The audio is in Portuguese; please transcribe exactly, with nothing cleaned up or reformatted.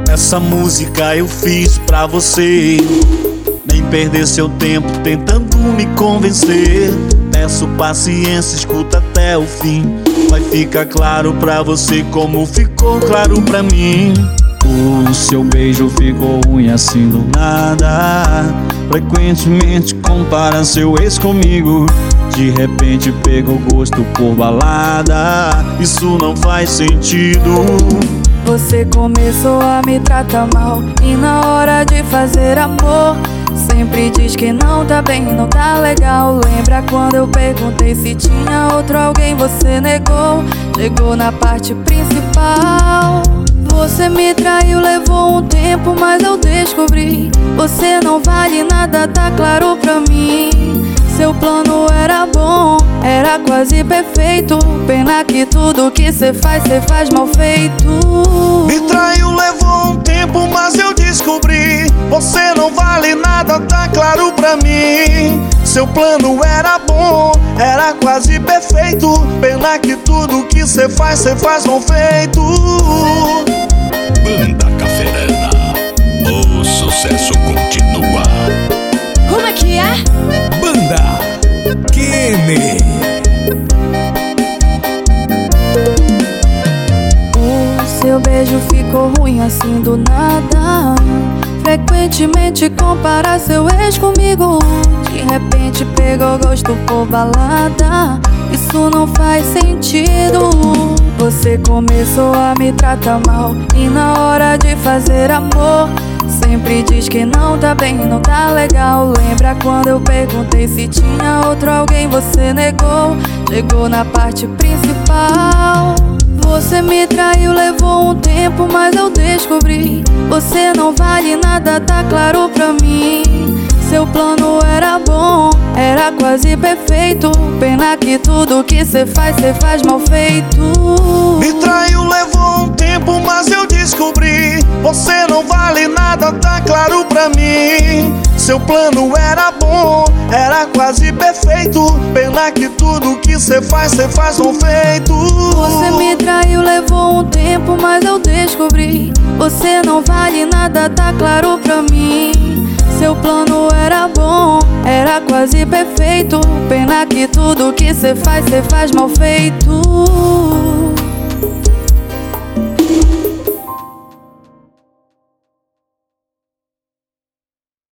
Essa música eu fiz pra você nem perder seu tempo tentando me convencer. Peço paciência, escuta até o fim. Vai ficar claro pra você como ficou claro pra mim. O seu beijo ficou ruim assim do nada. Frequentemente compara seu ex comigo. De repente pegou gosto por balada. Isso não faz sentido. Você começou a me tratar mal e na hora de fazer amor sempre diz que não tá bem, não tá legal. Lembra quando eu perguntei se tinha outro alguém, você negou. Chegou na parte principal. Você me traiu, levou um tempo, mas eu descobri. Você não vale nada, tá claro pra mim. Seu plano era bom, era quase perfeito. Pena que tudo que cê faz, cê faz mal feito. Me traiu, levou um tempo, mas eu descobri. Você não vale nada, tá claro pra mim. Seu plano era bom, era quase perfeito. Pena que tudo que cê faz, cê faz mal feito. Banda Caferana, o sucesso continua. Como é que é? Banda Kenny. O seu beijo ficou ruim assim do nada. Frequentemente compara seu ex comigo. De repente pegou gosto por balada. Isso não faz sentido. Você começou a me tratar mal e na hora de fazer amor sempre diz que não tá bem, não tá legal. Lembra quando eu perguntei se tinha outro alguém, você negou. Chegou na parte principal. Você me traiu, levou um tempo, mas eu descobri. Você não vale nada, tá claro pra mim. Seu plano era bom, era quase perfeito. Pena que tudo que cê faz, cê faz mal feito. Me traiu, levou um tempo, mas eu descobri. Você não vale nada, tá claro pra mim. Seu plano era bom, era quase perfeito. Pena que tudo que cê faz, cê faz mal feito. Você me traiu, levou um tempo, mas eu descobri. Você não vale nada, tá claro pra mim. Seu plano era bom, era quase perfeito. Pena que tudo que cê faz, cê faz mal feito.